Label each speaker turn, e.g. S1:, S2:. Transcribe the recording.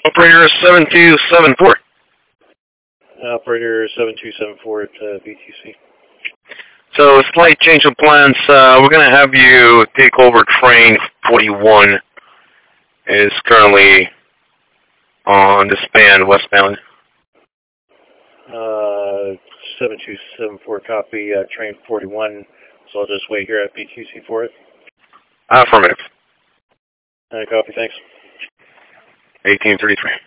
S1: Operator 7274.
S2: Operator 7274 at BTC.
S1: So, a slight change of plans. We're going to have you take over train 41. It is currently on the span westbound.
S2: 7274 copy, train 41. So I'll just wait here at BTC for it.
S1: Affirmative.
S2: Copy, thanks.
S1: 1833.